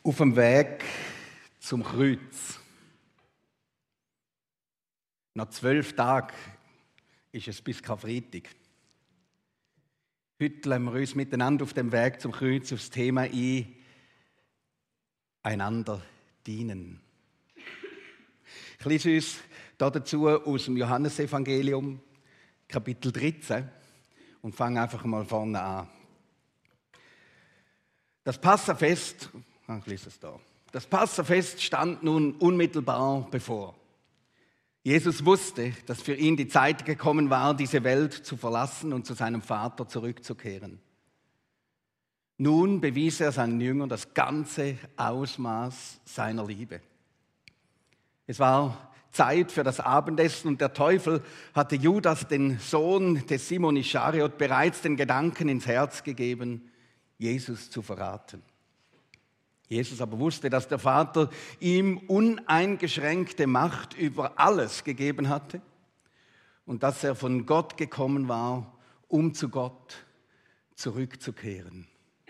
Auf dem Weg zum Kreuz. Nach 12 Tagen ist es bis Karfreitag. Heute lassen wir uns miteinander auf dem Weg zum Kreuz aufs Thema ein, einander dienen. Ich lese uns dazu aus dem Johannesevangelium, Kapitel 13, und fange einfach mal vorne an. Das Passafest, ich lese es da. Das Passafest stand nun unmittelbar bevor. Jesus wusste, dass für ihn die Zeit gekommen war, diese Welt zu verlassen und zu seinem Vater zurückzukehren. Nun bewies er seinen Jüngern das ganze Ausmaß seiner Liebe. Es war Zeit für das Abendessen und der Teufel hatte Judas, den Sohn des Simon Ischariot, bereits den Gedanken ins Herz gegeben, Jesus zu verraten. Jesus aber wusste, dass der Vater ihm uneingeschränkte Macht über alles gegeben hatte und dass er von Gott gekommen war, um zu Gott zurückzukehren.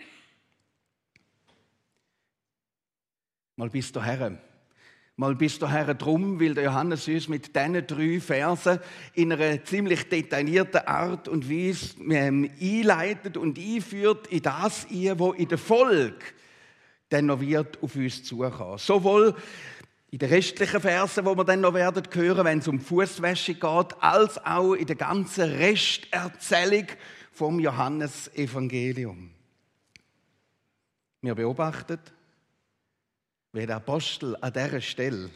Mal bis daher. Mal bis daher drum, weil der Johannes uns mit diesen 3 Versen in einer ziemlich detaillierten Art und Weise einleitet und einführt in das, was in der Folge dann noch wird auf uns zukommen. Sowohl in den restlichen Versen, die wir dann noch werden hören, wenn es um Fußwäsche geht, als auch in der ganzen Resterzählung vom Johannesevangelium. Wir beobachten, wie der Apostel an dieser Stelle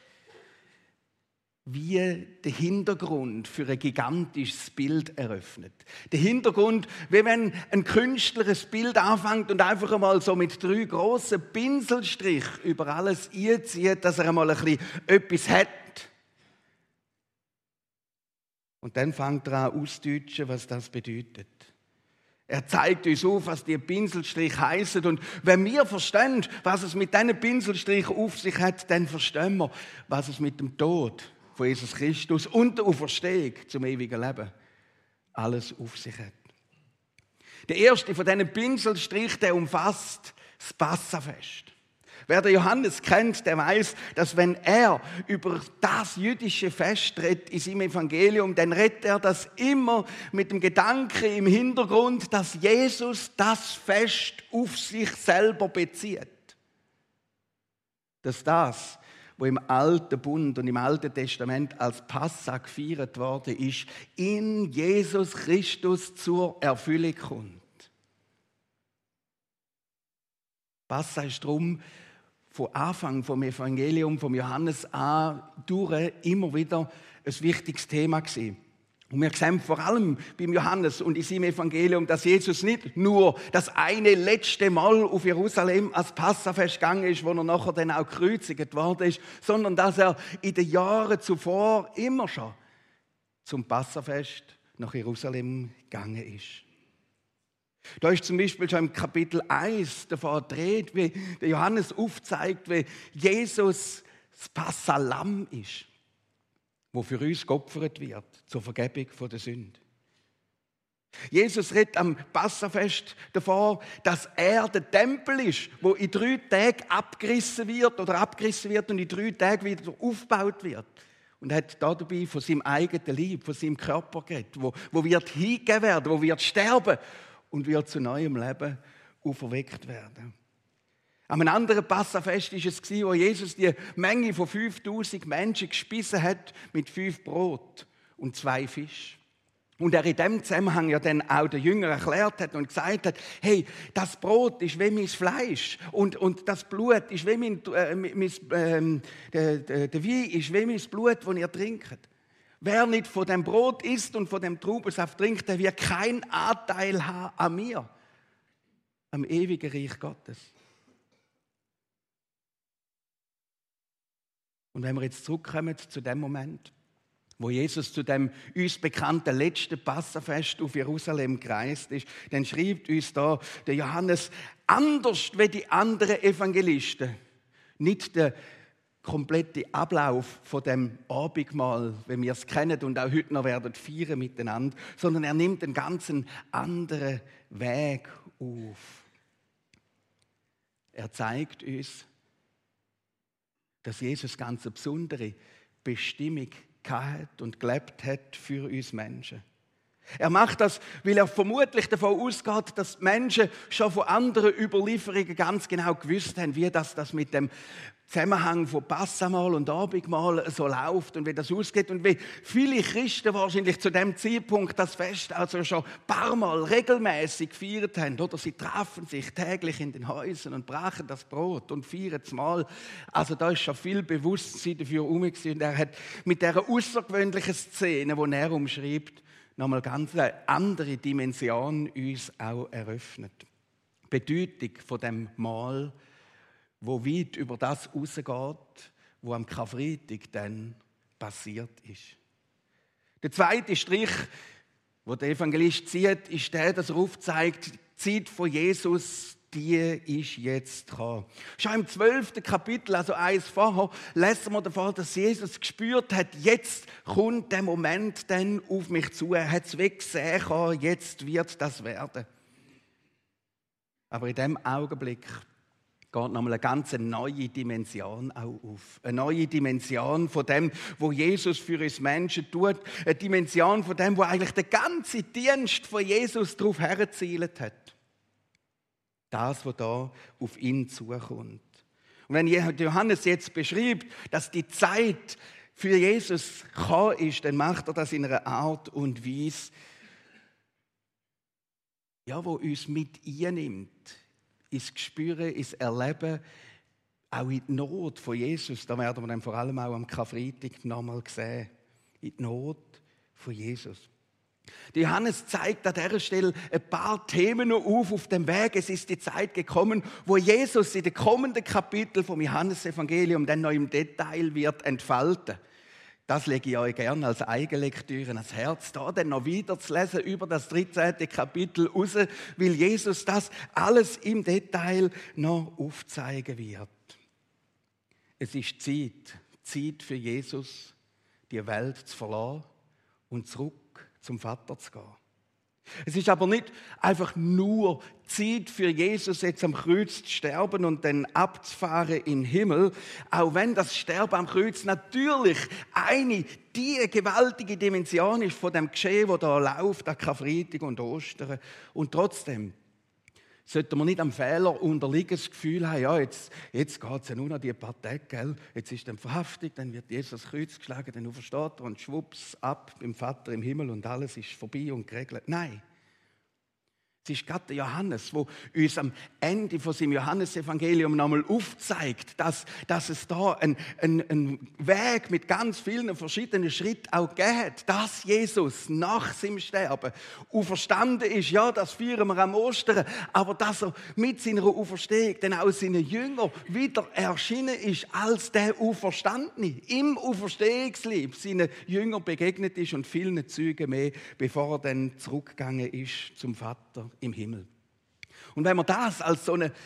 wie den Hintergrund für ein gigantisches Bild eröffnet. Der Hintergrund, wie wenn ein Künstler ein Bild anfängt und einfach einmal so mit 3 grossen Pinselstrichen über alles einzieht, dass er einmal ein bisschen etwas hat. Und dann fängt er an auszudeutschen, was das bedeutet. Er zeigt uns auf, was die Pinselstriche heissen. Und wenn wir verstehen, was es mit diesen Pinselstrichen auf sich hat, dann verstehen wir, was es mit dem Tod von Jesus Christus und der Auferstehung zum ewigen Leben alles auf sich hat. Der erste von diesen Pinselstrichen, der umfasst das Passafest. Wer den Johannes kennt, der weiß, dass wenn er über das jüdische Fest redet in seinem Evangelium, dann redet er das immer mit dem Gedanken im Hintergrund, dass Jesus das Fest auf sich selber bezieht. Dass das, wo im Alten Bund und im Alten Testament als Passa gefeiert worden ist, in Jesus Christus zur Erfüllung kommt. Passa ist darum von Anfang vom Evangelium, vom Johannes an, durch immer wieder ein wichtiges Thema gewesen. Und wir sehen vor allem beim Johannes und in seinem Evangelium, dass Jesus nicht nur das eine letzte Mal auf Jerusalem als Passafest gegangen ist, wo er nachher dann auch gekreuzigt worden ist, sondern dass er in den Jahren zuvor immer schon zum Passafest nach Jerusalem gegangen ist. Da ist zum Beispiel schon im Kapitel 1 davon gedreht, wie der Johannes aufzeigt, wie Jesus das Passalam ist, wo für uns geopfert wird zur Vergebung der Sünde. Jesus redet am Passafest davon, dass er der Tempel ist, wo in 3 Tagen abgerissen wird und in 3 Tagen wieder aufgebaut wird. Und hat dabei von seinem eigenen Leib, von seinem Körper geredet, wo wird hingegeben werden, wo wird sterben und wird zu neuem Leben auferweckt werden. An einem anderen Passafest war es, wo Jesus die Menge von 5000 Menschen gespissen hat mit 5 Brot und 2 Fisch. Und er in dem Zusammenhang ja dann auch den Jüngern erklärt hat und gesagt hat, hey, das Brot ist wie mein Fleisch und das Blut ist wie der Wein ist wie mein Blut, das ihr trinkt. Wer nicht von dem Brot isst und von dem Traubensaft trinkt, der wird keinen Anteil haben an mir, am ewigen Reich Gottes. Und wenn wir jetzt zurückkommen zu dem Moment, wo Jesus zu dem uns bekannten letzten Passafest auf Jerusalem gereist ist, dann schreibt uns da der Johannes, anders wie die anderen Evangelisten, nicht der komplette Ablauf von dem Abendmahl, wie wir es kennen und auch heute noch werden feiern miteinander, sondern er nimmt einen ganz anderen Weg auf. Er zeigt uns, dass Jesus ganz eine besondere Bestimmung gehabt und gelebt hat für uns Menschen. Er macht das, weil er vermutlich davon ausgeht, dass die Menschen schon von anderen Überlieferungen ganz genau gewusst haben, wie das mit dem Zusammenhang von Passamal und Abendmahl so läuft und wie das ausgeht und wie viele Christen wahrscheinlich zu dem Zeitpunkt das Fest also schon ein paar Mal regelmäßig gefeiert haben. Oder sie trafen sich täglich in den Häusern und brachen das Brot und feiern das Mahl. Also da ist schon viel Bewusstsein dafür herum und er hat mit dieser außergewöhnlichen Szene, die er umschreibt, nochmal ganz eine andere Dimension uns auch eröffnet. Die Bedeutung von dem Mahl, wo weit über das rausgeht, wo am Karfreitag dann passiert ist. Der zweite Strich, wo der Evangelist zieht, ist der, dass er aufzeigt, die Zeit von Jesus, die ist jetzt gekommen. Schon im 12. Kapitel, also eins vorher, lesen wir davon, dass Jesus gespürt hat, jetzt kommt der Moment dann auf mich zu. Er hat es weggesehen, jetzt wird das werden. Aber in diesem Augenblick geht nochmal eine ganz neue Dimension auch auf. Eine neue Dimension von dem, was Jesus für uns Menschen tut. Eine Dimension von dem, wo eigentlich der ganze Dienst von Jesus darauf hergezielt hat. Das, was da auf ihn zukommt. Und wenn Johannes jetzt beschreibt, dass die Zeit für Jesus gekommen ist, dann macht er das in einer Art und Weise, ja, wo uns mit einnimmt, ins Gespüren, ins Erleben, auch in die Not von Jesus. Da werden wir dann vor allem auch am Karfreitag nochmal sehen. In die Not von Jesus. Johannes zeigt an dieser Stelle ein paar Themen noch auf dem Weg. Es ist die Zeit gekommen, wo Jesus in den kommenden Kapiteln vom Johannesevangelium dann noch im Detail wird entfalten. Das lege ich euch gerne als Eigenlektüre ans Herz, da dann noch weiter zu lesen über das 13. Kapitel raus, weil Jesus das alles im Detail noch aufzeigen wird. Es ist Zeit für Jesus, die Welt zu verlassen und zurück zum Vater zu gehen. Es ist aber nicht einfach nur Zeit für Jesus, jetzt am Kreuz zu sterben und dann abzufahren in den Himmel, auch wenn das Sterben am Kreuz natürlich die gewaltige Dimension ist von dem Geschehen, das da läuft, an Karfreitag und Ostern. Und trotzdem sollte man nicht am Fehler unterliegen, das Gefühl haben, ja, jetzt geht es ja nur noch die paar Tage, gell? Jetzt ist dann Verhaftung, dann wird Jesus ans Kreuz geschlagen, dann aufersteht er und schwupps, ab beim Vater im Himmel und alles ist vorbei und geregelt. Nein. Es ist gerade der Johannes, der uns am Ende von seinem Johannesevangelium nochmal aufzeigt, dass es da einen Weg mit ganz vielen verschiedenen Schritten auch gibt, dass Jesus nach seinem Sterben auferstanden ist. Ja, das feiern wir am Ostern, aber dass er mit seiner Auferstehung dann auch seinen Jüngern wieder erschienen ist als der Auferstandene. Im Auferstehungslieb seinen Jüngern begegnet ist und vielen Zeugen mehr, bevor er dann zurückgegangen ist zum Vater im Himmel. Und wenn wir das als so eine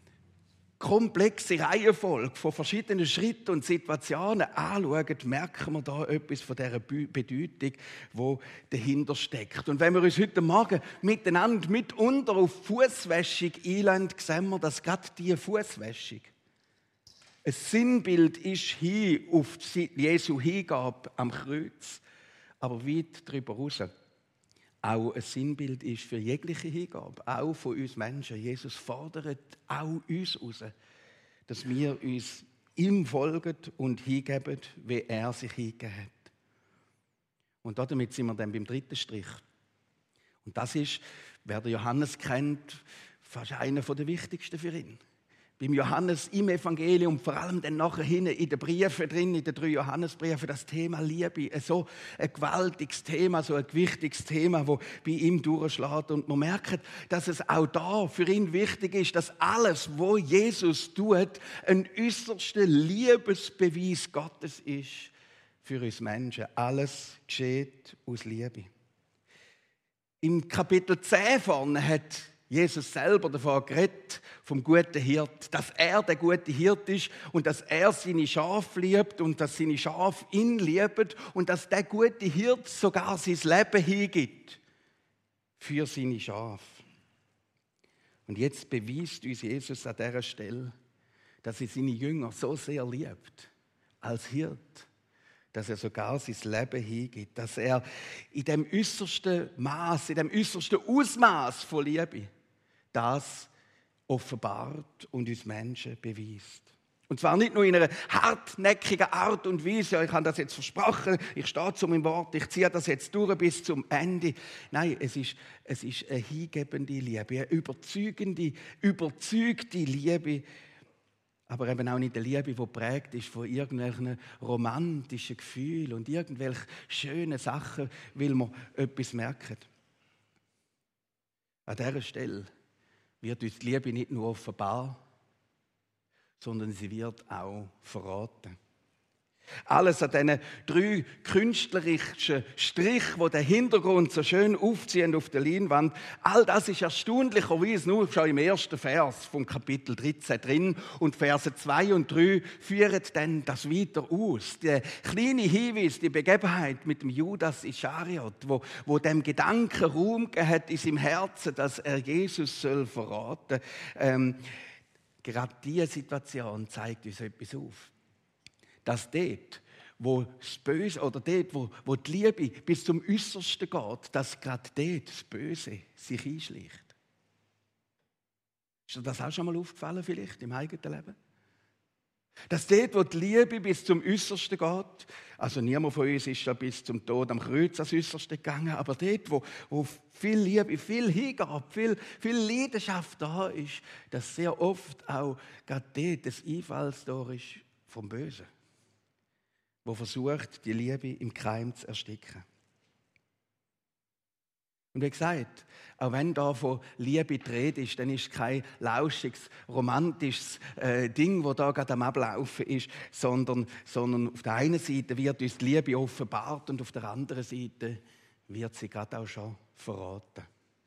komplexe Reihenfolge von verschiedenen Schritten und Situationen anschauen, merken wir da etwas von dieser Bedeutung, die dahinter steckt. Und wenn wir uns heute Morgen miteinander mitunter auf Fußwäschung einlassen, sehen wir, dass gerade diese Fußwäschung ein Sinnbild ist hin auf Jesu Hingabe am Kreuz, aber weit darüber hinaus auch ein Sinnbild ist für jegliche Hingabe, auch von uns Menschen. Jesus fordert auch uns heraus, dass wir uns ihm folgen und hingeben, wie er sich hingegeben hat. Und damit sind wir dann beim dritten Strich. Und das ist, wer den Johannes kennt, fast einer der wichtigsten für ihn. Beim Johannes im Evangelium, vor allem dann nachher hinten in den Briefen drin, in den 3 Johannesbriefen, das Thema Liebe, so ein gewaltiges Thema, so ein gewichtiges Thema, das bei ihm durchschlägt. Und man merkt, dass es auch da für ihn wichtig ist, dass alles, was Jesus tut, ein äußerster Liebesbeweis Gottes ist für uns Menschen. Alles geschieht aus Liebe. Im Kapitel 10 vorne hat Jesus selber davon geredet, vom guten Hirt, dass er der gute Hirt ist und dass er seine Schafe liebt und dass seine Schafe ihn lieben und dass der gute Hirt sogar sein Leben hingibt für seine Schafe. Und jetzt beweist uns Jesus an dieser Stelle, dass er seine Jünger so sehr liebt, als Hirt, dass er sogar sein Leben hingibt, dass er in dem äußersten Maß, in dem äußersten Ausmaß von Liebe das offenbart und uns Menschen beweist. Und zwar nicht nur in einer hartnäckigen Art und Weise, ja, ich habe das jetzt versprochen, ich stehe zu meinem Wort, ich ziehe das jetzt durch bis zum Ende. Nein, es ist eine hingebende Liebe, eine überzeugte Liebe, aber eben auch nicht eine Liebe, die geprägt ist von irgendwelchen romantischen Gefühlen und irgendwelchen schönen Sachen, weil man etwas merkt. An dieser Stelle wird uns die Liebe nicht nur offenbar, sondern sie wird auch verraten. Alles an diesen 3 künstlerischen Strichen, die den Hintergrund so schön aufziehen auf der Leinwand, all das ist erstaunlicherweise nur schon im ersten Vers vom Kapitel 13 drin. Und Verse 2 und 3 führen dann das weiter aus. Der kleine Hinweis, die Begebenheit mit dem Judas Ischariot, wo dem Gedanken Raum gegeben hat in seinem Herzen, dass er Jesus soll verraten. Gerade diese Situation zeigt uns etwas auf. Dass dort, wo das Böse oder dort, wo die Liebe bis zum Äußersten geht, dass gerade dort das Böse sich einschleicht. Ist dir das auch schon mal aufgefallen vielleicht im eigenen Leben? Dass dort, wo die Liebe bis zum Äußersten geht, also niemand von uns ist ja bis zum Tod am Kreuz ans Äußerste gegangen, aber dort, wo viel Liebe, viel Hingabe, viel Leidenschaft da ist, dass sehr oft auch gerade dort das Einfallstor ist vom Bösen, wo versucht, die Liebe im Keim zu ersticken. Und wie gesagt, auch wenn da von Liebe die Rede ist, dann ist es kein lauschiges, romantisches Ding, das da gerade am Ablaufen ist, sondern auf der einen Seite wird uns die Liebe offenbart und auf der anderen Seite wird sie gerade auch schon verraten.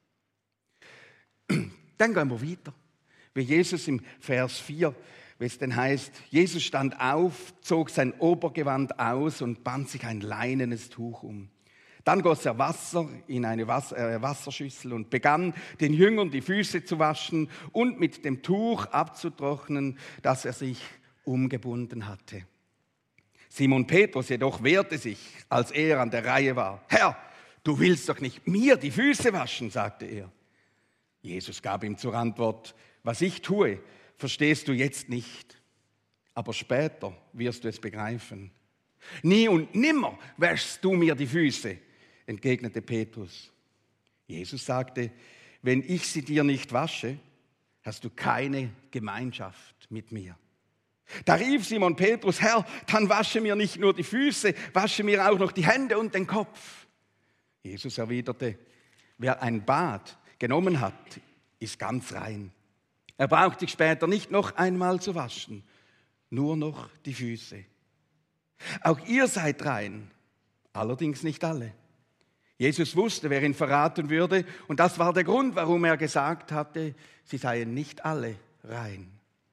Dann gehen wir weiter. Wie Jesus im Vers 4, wie es dann heißt, Jesus stand auf, zog sein Obergewand aus und band sich ein leinenes Tuch um. Dann goss er Wasser in eine Wasserschüssel und begann, den Jüngern die Füße zu waschen und mit dem Tuch abzutrocknen, das er sich umgebunden hatte. Simon Petrus jedoch wehrte sich, als er an der Reihe war. Herr, du willst doch nicht mir die Füße waschen, sagte er. Jesus gab ihm zur Antwort, was ich tue, verstehst du jetzt nicht, aber später wirst du es begreifen. Nie und nimmer wäschst du mir die Füße, entgegnete Petrus. Jesus sagte, wenn ich sie dir nicht wasche, hast du keine Gemeinschaft mit mir. Da rief Simon Petrus, Herr, dann wasche mir nicht nur die Füße, wasche mir auch noch die Hände und den Kopf. Jesus erwiderte, wer ein Bad genommen hat, ist ganz rein. Er braucht sich später nicht noch einmal zu waschen, nur noch die Füße. Auch ihr seid rein, allerdings nicht alle. Jesus wusste, wer ihn verraten würde, und das war der Grund, warum er gesagt hatte, sie seien nicht alle rein.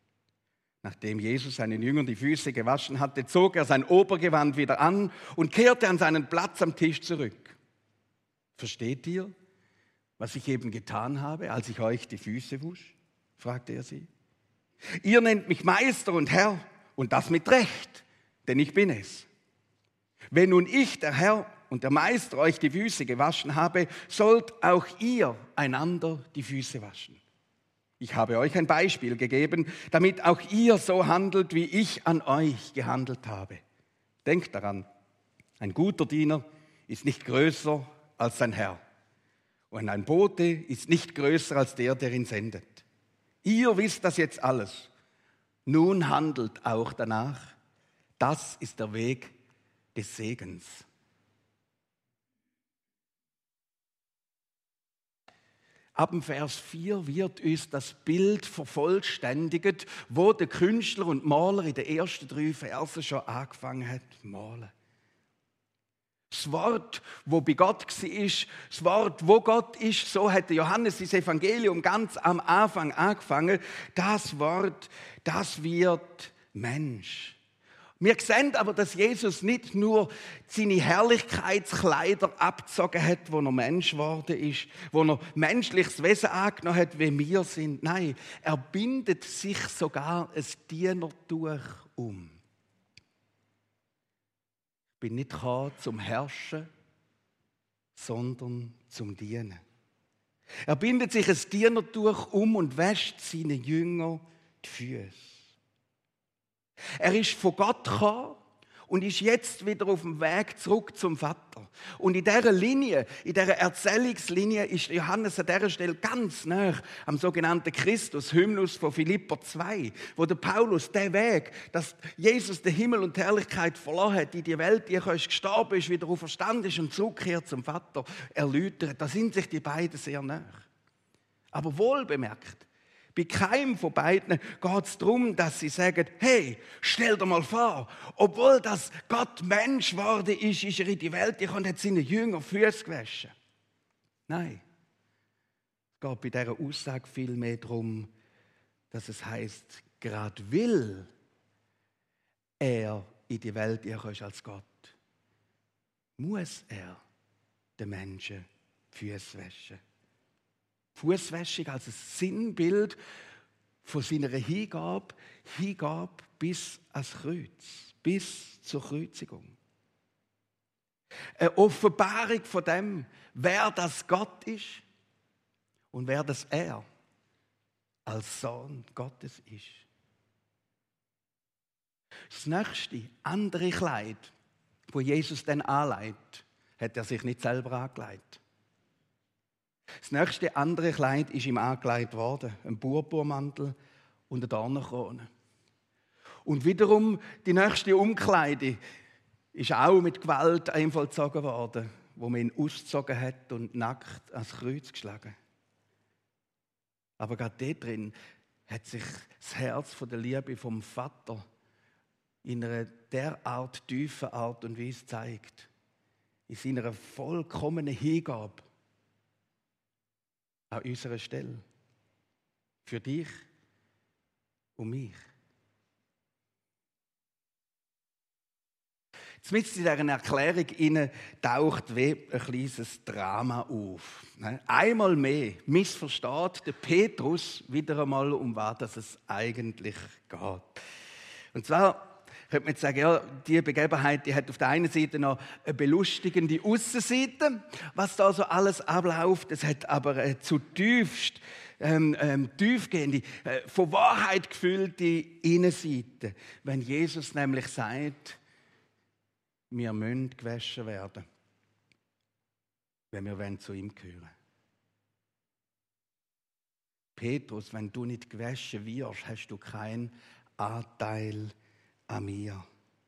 Nachdem Jesus seinen Jüngern die Füße gewaschen hatte, zog er sein Obergewand wieder an und kehrte an seinen Platz am Tisch zurück. Versteht ihr, was ich eben getan habe, als ich euch die Füße wusch? Fragte er sie. Ihr nennt mich Meister und Herr, und das mit Recht, denn ich bin es. Wenn nun ich, der Herr und der Meister, euch die Füße gewaschen habe, sollt auch ihr einander die Füße waschen. Ich habe euch ein Beispiel gegeben, damit auch ihr so handelt, wie ich an euch gehandelt habe. Denkt daran, ein guter Diener ist nicht größer als sein Herr. Und ein Bote ist nicht größer als der ihn sendet. Ihr wisst das jetzt alles. Nun handelt auch danach. Das ist der Weg des Segens. Ab dem Vers 4 wird uns das Bild vervollständigt, wo der Künstler und Maler in den ersten 3 Versen schon angefangen hat zu malen. Das Wort, wo bei Gott war, das Wort, wo Gott ist, so hat Johannes das Evangelium ganz am Anfang angefangen. Das Wort, das wird Mensch. Wir sehen aber, dass Jesus nicht nur seine Herrlichkeitskleider abgezogen hat, wo er Mensch geworden ist, wo er menschliches Wesen angenommen hat, wie wir sind. Nein, er bindet sich sogar ein Dienertuch um. Ich bin nicht gekommen zum Herrschen, sondern zum Dienen. Er bindet sich ein Dienertuch um und wäscht seinen Jüngern die Füße. Er ist von Gott gekommen und ist jetzt wieder auf dem Weg zurück zum Vater. Und in dieser Linie, in dieser Erzählungslinie ist Johannes an dieser Stelle ganz nah am sogenannten Christus, Hymnus von Philipper 2, wo der Paulus den Weg, dass Jesus den Himmel und die Herrlichkeit verloren hat, in die Welt, die gestorben ist, wieder auferstanden ist und zurückkehrt zum Vater, erläutert. Da sind sich die beiden sehr nah. Aber wohl bemerkt, bei keinem von beiden geht es darum, dass sie sagen, hey, stell dir mal vor, obwohl das Gott Mensch geworden ist er in die Welt gekommen und hat seine Jünger Füße gewaschen. Nein, es geht bei dieser Aussage vielmehr darum, dass es heisst, gerade weil er in die Welt gekommen ist als Gott, muss er den Menschen Füße waschen. Fußwäschung als ein Sinnbild von seiner Hingabe bis ans Kreuz, bis zur Kreuzigung. Eine Offenbarung von dem, wer das Gott ist und wer das er als Sohn Gottes ist. Das nächste, andere Kleid, wo Jesus dann anlegt, hat er sich nicht selber angelegt. Das nächste andere Kleid ist ihm angelegt worden, ein Purpurmantel und eine Dornenkrone. Und wiederum die nächste Umkleide ist auch mit Gewalt vollzogen worden, wo man ihn ausgezogen hat und nackt ans Kreuz geschlagen. Aber gerade dort drin hat sich das Herz von der Liebe vom Vater in einer derart tiefen Art und Weise gezeigt, in seiner vollkommenen Hingabe an unserer Stelle. Für dich und mich. Mit in dieser Erklärung taucht wie ein kleines Drama auf. Einmal mehr missversteht der Petrus wieder einmal, um was es eigentlich geht. Und zwar könnte man jetzt sagen, ja, die Begebenheit, die hat auf der einen Seite noch eine belustigende Aussenseite, was da so alles abläuft. Es hat aber eine zutiefst tiefgehende, von Wahrheit gefüllte Innenseite. Wenn Jesus nämlich sagt, wir müssen gewaschen werden, wenn wir zu ihm gehören. Petrus, wenn du nicht gewaschen wirst, hast du keinen Anteil an mir.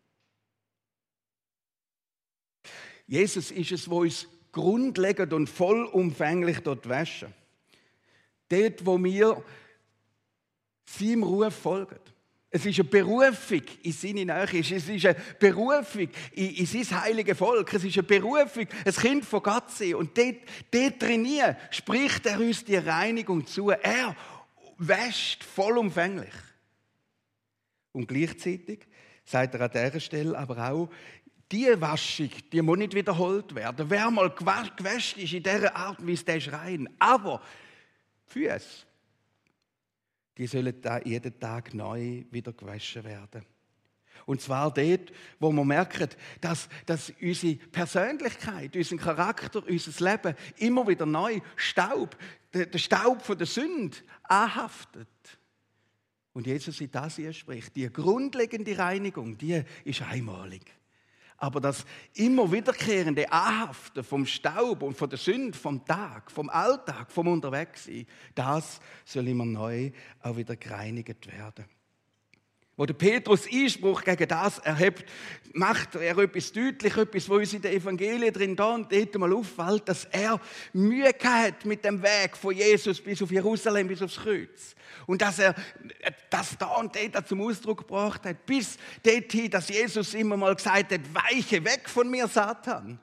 Jesus ist es, wo uns grundlegend und vollumfänglich dort waschen. Dort, wo wir seinem Ruf folgen. Es ist eine Berufung in seine Nähe. Es ist eine Berufung in sein heiliges Volk. Es ist eine Berufung, ein Kind von Gott zu sein. Und dort drin spricht er uns die Reinigung zu. Er wäscht vollumfänglich. Und gleichzeitig sagt er an dieser Stelle aber auch, diese Waschung, die muss nicht wiederholt werden. Wer mal gewäscht ist in dieser Art und Weise, der ist rein. Aber Füße, die sollen da jeden Tag neu wieder gewaschen werden. Und zwar dort, wo wir merken, dass unsere Persönlichkeit, unser Charakter, unser Leben immer wieder neu der Staub von der Sünde anhaftet. Und Jesus in das hier spricht, die grundlegende Reinigung, die ist einmalig. Aber das immer wiederkehrende Anhaften vom Staub und von der Sünde, vom Tag, vom Alltag, vom Unterwegssein, das soll immer neu auch wieder gereinigt werden. Wo der Petrus Einspruch gegen das erhebt, macht er etwas deutlich, etwas, wo uns in den Evangelien drin da und dort mal auffällt, dass er Mühe hat mit dem Weg von Jesus bis auf Jerusalem, bis aufs Kreuz. Und dass er das da und dort zum Ausdruck gebracht hat, bis dorthin, dass Jesus immer mal gesagt hat, weiche weg von mir, Satan.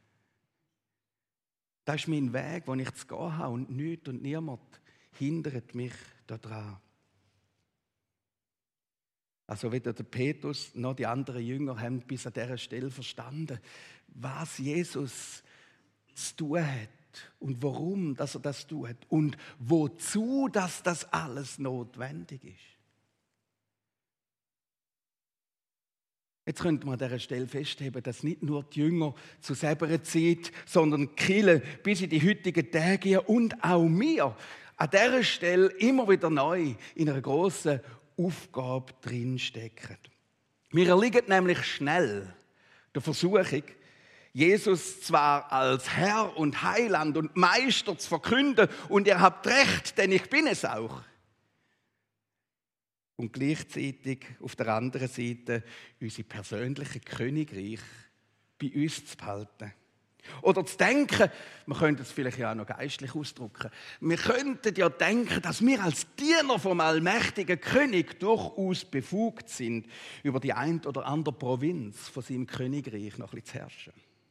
Das ist mein Weg, den ich zu gehen habe und nichts und niemand hindert mich daran. Also weder der Petrus noch die anderen Jünger haben bis an dieser Stelle verstanden, was Jesus zu tun hat und warum dass er das tut und wozu dass das alles notwendig ist. Jetzt könnte man an dieser Stelle festheben, dass nicht nur die Jünger zu selber Zeit, sondern die Kirche bis in die heutigen Tage und auch wir an dieser Stelle immer wieder neu in einer grossen Aufgabe drinstecken. Wir erliegen nämlich schnell der Versuchung, Jesus zwar als Herr und Heiland und Meister zu verkünden und ihr habt recht, denn ich bin es auch. Und gleichzeitig auf der anderen Seite unser persönliches Königreich bei uns zu behalten. Oder zu denken, wir könnten es vielleicht ja auch noch geistlich ausdrücken, wir könnten ja denken, dass wir als Diener vom allmächtigen König durchaus befugt sind, über die ein oder andere Provinz von seinem Königreich noch ein bisschen zu herrschen.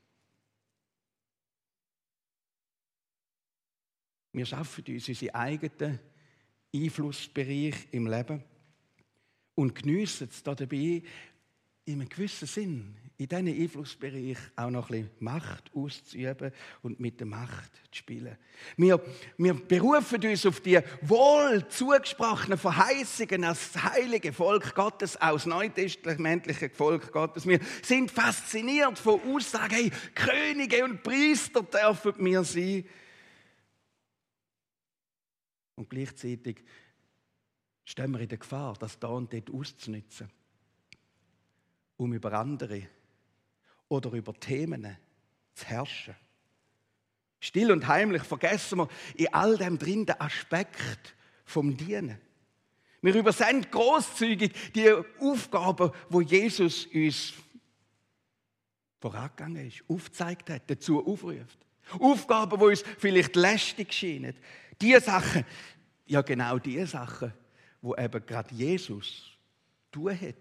Wir schaffen uns unseren eigenen Einflussbereich im Leben und geniessen es dabei in einem gewissen Sinn, in diesen Einflussbereich auch noch ein bisschen Macht auszuüben und mit der Macht zu spielen. Wir berufen uns auf die wohl zugesprochenen Verheißungen als heilige Volk Gottes, aus neutestamentlichen Volk Gottes. Wir sind fasziniert von Aussagen, hey, Könige und Priester dürfen wir sein. Und gleichzeitig stehen wir in der Gefahr, das da und dort auszunutzen, um über andere oder über Themen zu herrschen. Still und heimlich vergessen wir in all dem drin den Aspekt vom Dienen. Wir übersehen grosszügig die Aufgaben, wo Jesus uns vorangegangen ist, aufgezeigt hat, dazu aufruft. Aufgaben, die uns vielleicht lästig scheinen. Die Sachen, ja genau die Sachen, wo eben gerade Jesus tun hat.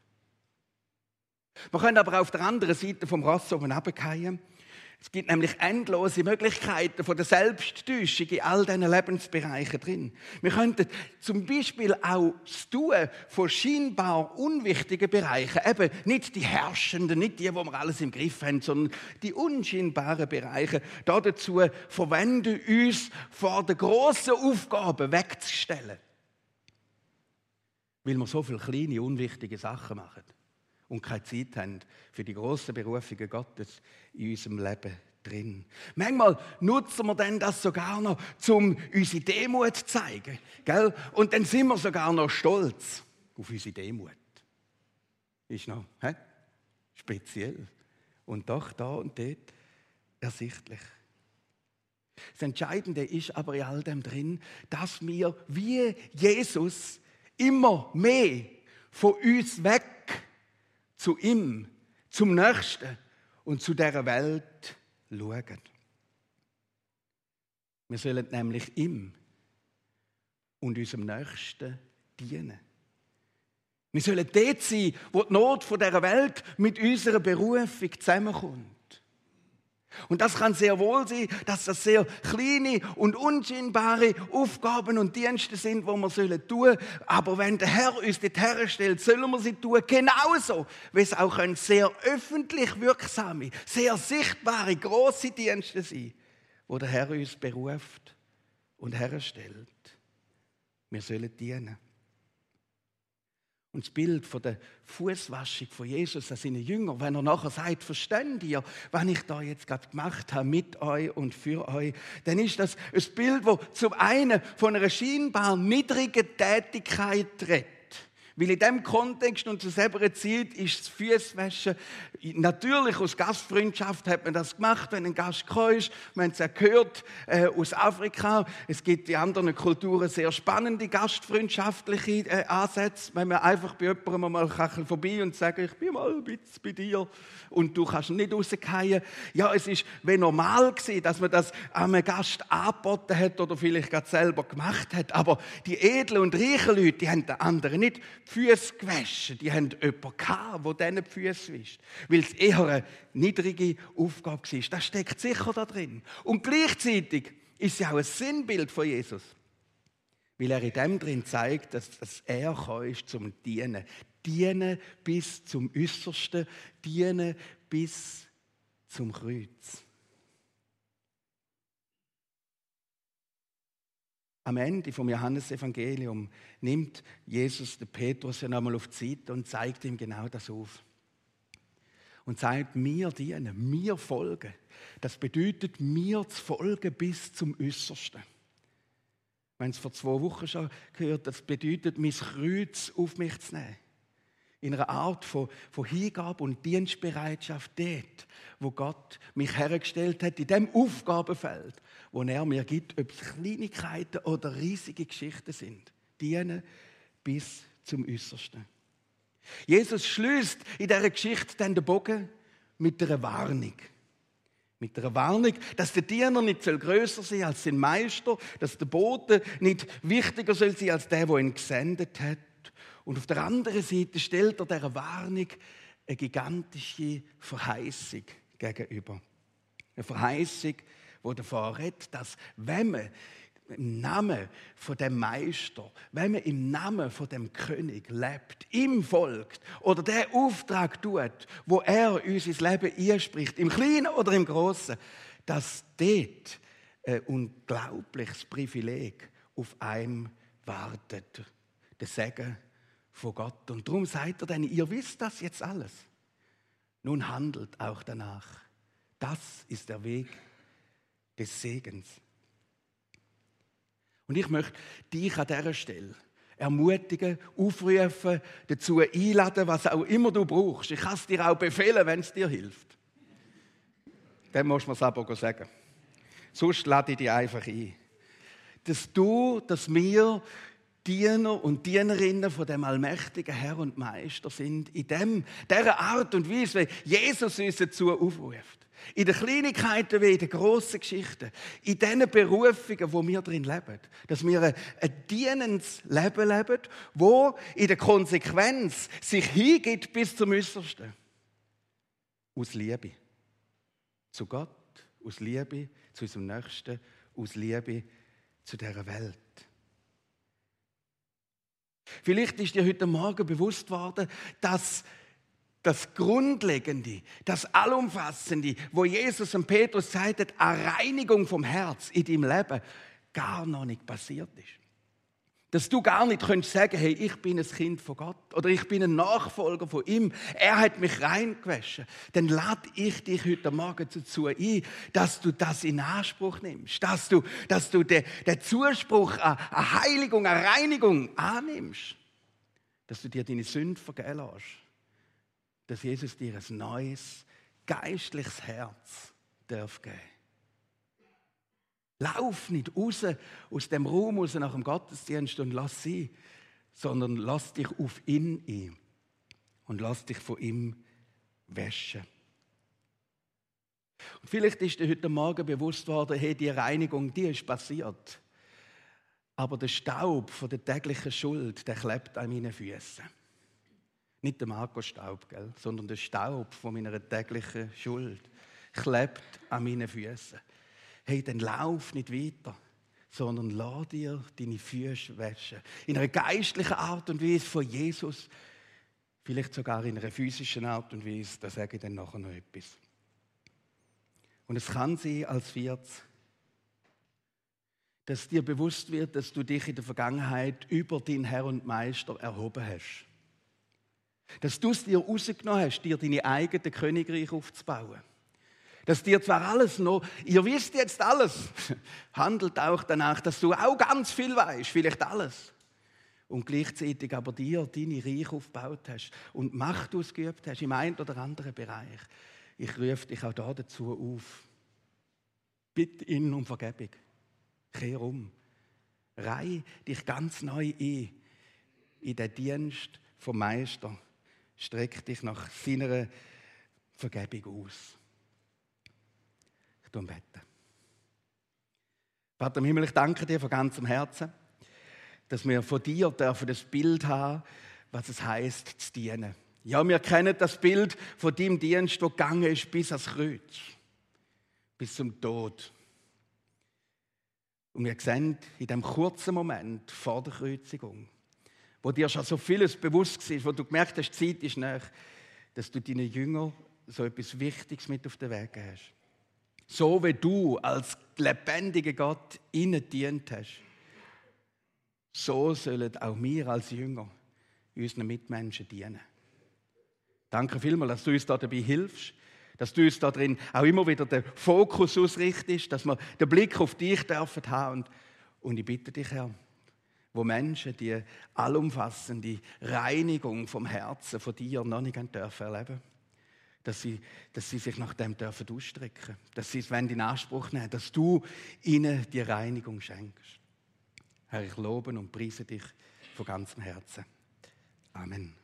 Man kann aber auch auf der anderen Seite vom Ross oben runterfallen. Es gibt nämlich endlose Möglichkeiten von der Selbsttäuschung in all diesen Lebensbereichen drin. Wir könnten zum Beispiel auch das Tun von scheinbar unwichtigen Bereichen, eben nicht die herrschenden, nicht die, wo wir alles im Griff haben, sondern die unscheinbaren Bereiche, dazu verwenden, uns vor den grossen Aufgaben wegzustellen. Weil wir so viele kleine, unwichtige Sachen machen und keine Zeit haben für die grossen Berufungen Gottes in unserem Leben drin. Manchmal nutzen wir dann das sogar noch, um unsere Demut zu zeigen. Gell? Und dann sind wir sogar noch stolz auf unsere Demut. Ist noch speziell. Und doch da und dort ersichtlich. Das Entscheidende ist aber in all dem drin, dass wir wie Jesus immer mehr von uns weg zu ihm, zum Nächsten und zu dieser Welt schauen. Wir sollen nämlich ihm und unserem Nächsten dienen. Wir sollen dort sein, wo die Not dieser Welt mit unserer Berufung zusammenkommt. Und das kann sehr wohl sein, dass das sehr kleine und unscheinbare Aufgaben und Dienste sind, die wir tun sollen. Aber wenn der Herr uns dort herstellt, sollen wir sie tun. Genauso, wie es auch sehr öffentlich wirksame, sehr sichtbare, grosse Dienste sein, wo der Herr uns beruft und herstellt. Wir sollen dienen. Und das Bild von der Fußwaschung von Jesus an seinen Jüngern, wenn er nachher sagt, versteht ihr, was ich da jetzt gerade gemacht habe mit euch und für euch, dann ist das ein Bild, das zum einen von einer scheinbar niedrigen Tätigkeit redet. Weil in diesem Kontext und zu selber Zeit ist das Füßwaschen natürlich aus Gastfreundschaft hat man das gemacht, wenn ein Gast gekommen ist. Wir haben es ja gehört aus Afrika. Es gibt in anderen Kulturen sehr spannende gastfreundschaftliche Ansätze, wenn man einfach bei jemandem mal vorbei und sagt, ich bin mal ein bisschen bei dir und du kannst nicht rausgehen. Ja, es ist wie normal gewesen, dass man das einem Gast angeboten hat oder vielleicht gerade selber gemacht hat. Aber die edlen und reichen Leute, die haben den anderen nicht die Füße gewaschen. Die haben jemanden gehabt, der denen die Füße wischt. Weil es eher eine niedrige Aufgabe war. Das steckt sicher da drin. Und gleichzeitig ist es ja auch ein Sinnbild von Jesus. Weil er in dem drin zeigt, dass er gekommen ist zum Dienen. Dienen bis zum Äußersten, dienen bis zum Kreuz. Am Ende vom Johannesevangelium nimmt Jesus den Petrus ja nochmal auf die Seite und zeigt ihm genau das auf. Und sagt, wir dienen, wir folgen. Das bedeutet, mir zu folgen bis zum Äußersten. Wir haben es vor 2 Wochen schon gehört, das bedeutet, mein Kreuz auf mich zu nehmen. In einer Art von Hingabe und Dienstbereitschaft dort, wo Gott mich hergestellt hat, in dem Aufgabenfeld, wo er mir gibt, ob es Kleinigkeiten oder riesige Geschichten sind. Dienen bis zum Äußersten. Jesus schließt in dieser Geschichte dann den Bogen mit einer Warnung. Mit einer Warnung, dass der Diener nicht grösser sein soll als sein Meister, dass der Bote nicht wichtiger soll sein als der ihn gesendet hat. Und auf der anderen Seite stellt er dieser Warnung eine gigantische Verheißung gegenüber. Eine Verheißung, die davon redet, dass wenn man im Namen von dem Meister, wenn man im Namen von dem König lebt, ihm folgt oder den Auftrag tut, wo er uns ins Leben einspricht, im Kleinen oder im Großen, dass dort ein unglaubliches Privileg auf einem wartet. Der Segen von Gott. Und darum sagt er dann, ihr wisst das jetzt alles. Nun handelt auch danach. Das ist der Weg des Segens. Und ich möchte dich an dieser Stelle ermutigen, aufrufen, dazu einladen, was auch immer du brauchst. Ich kann es dir auch befehlen, wenn es dir hilft. Dann musst du mir es aber sagen. Sonst lade ich dich einfach ein. Dass wir Diener und Dienerinnen von dem allmächtigen Herr und Meister sind, in dieser Art und Weise, wie Jesus uns dazu aufruft. In den Kleinigkeiten wie in den grossen Geschichten. In diesen Berufungen, wo wir drin leben. Dass wir ein dienendes Leben leben, wo in der Konsequenz sich hingibt bis zum Äußersten. Aus Liebe zu Gott, aus Liebe zu unserem Nächsten, aus Liebe zu dieser Welt. Vielleicht ist dir heute Morgen bewusst worden, dass das Grundlegende, das Allumfassende, wo Jesus und Petrus gesagt hat, eine Reinigung vom Herz in deinem Leben gar noch nicht passiert ist. Dass du gar nicht könntest sagen, hey, ich bin ein Kind von Gott oder ich bin ein Nachfolger von ihm. Er hat mich reingewaschen. Dann lade ich dich heute Morgen dazu ein, dass du das in Anspruch nimmst. Dass du den Zuspruch an Heiligung, an Reinigung annimmst. Dass du dir deine Sünde vergeben lässt. Dass Jesus dir ein neues, geistliches Herz darf geben. Lauf nicht raus aus dem Raum, raus nach dem Gottesdienst und lass sie, sondern lass dich auf ihn ein und lass dich von ihm waschen. Und vielleicht ist dir heute Morgen bewusst worden, hey, die Reinigung, die ist passiert. Aber der Staub von der täglichen Schuld, der klebt an meinen Füßen. Nicht der Marco-Staub, sondern der Staub von meiner täglichen Schuld klebt an meinen Füßen. Hey, dann lauf nicht weiter, sondern lass dir deine Füße waschen. In einer geistlichen Art und Weise von Jesus, vielleicht sogar in einer physischen Art und Weise, da sage ich dann nachher noch etwas. Und es kann sein, als Viertes, dass dir bewusst wird, dass du dich in der Vergangenheit über deinen Herr und Meister erhoben hast. Dass du es dir rausgenommen hast, dir deine eigene Königreich aufzubauen. Dass dir zwar alles noch, ihr wisst jetzt alles, handelt auch danach, dass du auch ganz viel weißt, vielleicht alles. Und gleichzeitig aber dir deine Reich aufgebaut hast und Macht ausgeübt hast im einen oder anderen Bereich. Ich rufe dich auch da dazu auf. Bitte ihn um Vergebung. Kehr um. Reih dich ganz neu ein in den Dienst vom Meister. Streck dich nach seiner Vergebung aus. Ich bete. Vater im Himmel, ich danke dir von ganzem Herzen, dass wir von dir dürfen das Bild haben, was es heisst, zu dienen. Ja, wir kennen das Bild von deinem Dienst, der gegangen ist bis ans Kreuz, bis zum Tod. Und wir sehen in diesem kurzen Moment vor der Kreuzigung, wo dir schon so vieles bewusst war, wo du gemerkt hast, die Zeit ist nahe, dass du deinen Jüngern so etwas Wichtiges mit auf den Weg hast. So wie du als lebendiger Gott ihnen dient hast, so sollen auch wir als Jünger unseren Mitmenschen dienen. Danke vielmals, dass du uns dabei hilfst, dass du uns da drin auch immer wieder den Fokus ausrichtest, dass wir den Blick auf dich dürfen haben. Und ich bitte dich, Herr, wo Menschen die allumfassende Reinigung vom Herzen von dir noch nicht dürfen erleben, dass sie sich nach dem dürfen ausstrecken, dass sie es in Anspruch nehmen, dass du ihnen die Reinigung schenkst. Herr, ich lobe und preise dich von ganzem Herzen. Amen.